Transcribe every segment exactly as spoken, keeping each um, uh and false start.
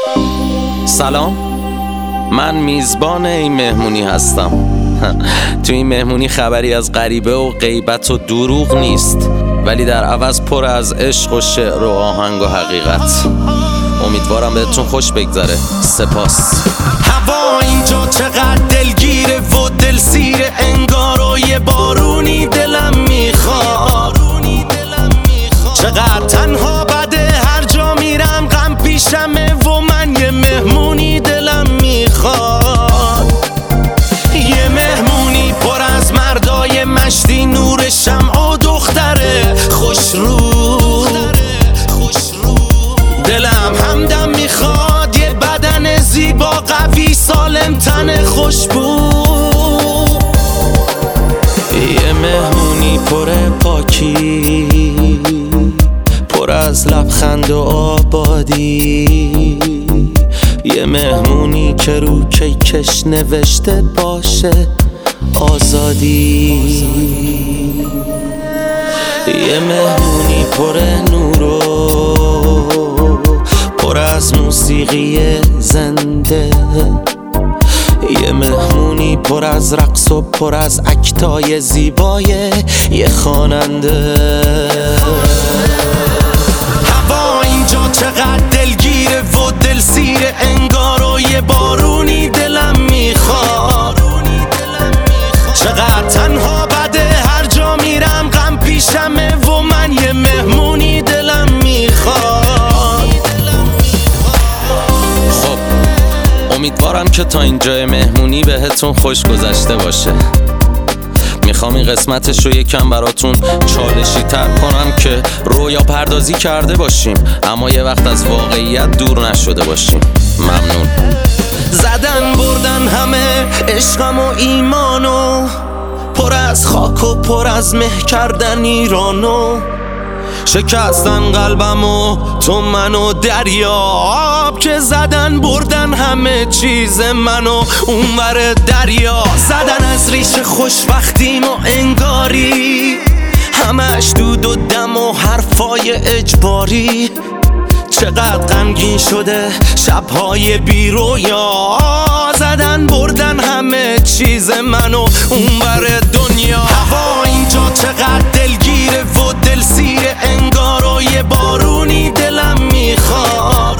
سلام، من میزبان این مهمونی هستم. تو این مهمونی خبری از غریبه و غیبت و دروغ نیست، ولی در عوض پر از عشق و شعر و آهنگ و حقیقت. امیدوارم بهتون خوش بگذره. سپاس. هوا اینجا چقدر دلگیره و دلسیره، انگار و یه بارونی دلم میخواد. چقدر تنها بده، هر جا میرم غم پیشمه و من یه مهمونی دلم میخواد. یه مهمونی پر از مردای مشتی، نور شمع و دختره خوش رو. دلم همدم میخواد، یه بدن زیبا قوی سالم تن خوشبو. یه مهمونی پر پاکی، پر از لبخند و آبادی. یه مهمونی که رو کیکش نوشته باشه آزادی. یه مهمونی پر نور و پر از موسیقی زنده. یه مهمونی پر از رقص و پر از اکتای زیبای یه خواننده. هوا اینجا چقدر دلگیره و دلسیره، انگار و یه بارونی دلم میخواد. چقدر تنها بده، هر جا میرم غم پیشمه و من یه مهمونی دلم میخواد. خب امیدوارم که تا اینجای مهمونی بهتون خوش گذشته باشه. میخوام این قسمتش رو یکم براتون چالشی تر کنم که رویا پردازی کرده باشیم، اما یه وقت از واقعیت دور نشده باشیم. ممنون. زدن بردن همه عشقم و ایمانو، پر از خاک و پر از مه کردن ایرانو. شکستن قلبم و تو منو دریاب، که زدن بردن همه چیز منو اونور دریا. زدن از ریش خوشبختیم و انگاری، همش دود و دم و حرفای اجباری. چقدر غمگین شده شبهای بی رویا، زدن بردن همه چیز منو اونور دنیا. هوا اینجا چقدر دلگیره و دلسیره، انگار و یه بارونی دلم میخواد.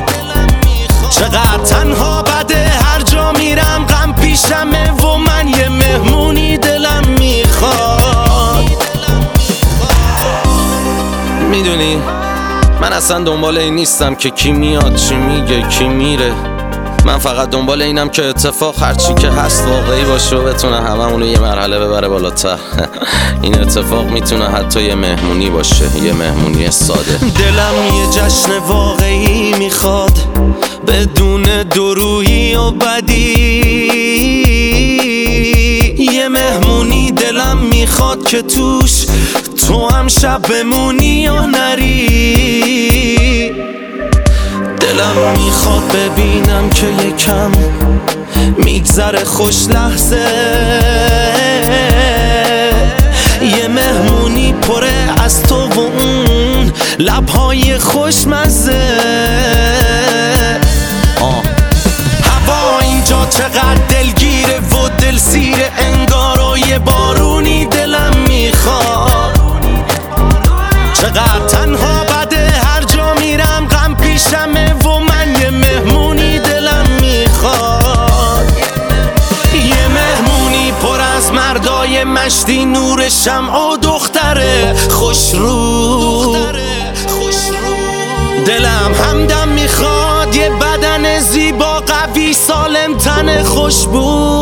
چقدر تنها بده، هر جا میرم غم پیشمه و من یه مهمونی دلم میخواد. میدونی من اصلا دنبال این نیستم که کی میاد چی میگه کی میره. من فقط دنبال اینم که اتفاق هرچی که هست واقعی باشه و بتونه هممونو یه مرحله ببره بالاتر. این اتفاق میتونه حتی یه مهمونی باشه، یه مهمونی ساده. دلم یه جشن واقعی میخواد، بدون درویی و بدی. یه مهمونی دلم میخواد که توش تو هم شب بمونی و نری. دلم میخواد ببینم که یکم میگذره خوش لحظه. یه مهمونی پره از تو و اون لبهای خوشمزه. آه. هوا اینجا چقدر دلگیره و دلسیره، انگار و یه بارونی دلم میخواد. چقدر تنها بده، هر جا میرم غم پیشمه و من یه مهمونی دلم میخواد. یه مهمونی پر از مردای مشتی، نور شمع و دختره خوش رو. دلم همدم میخواد، یه بدن زیبا قوی سالم تن خوشبو.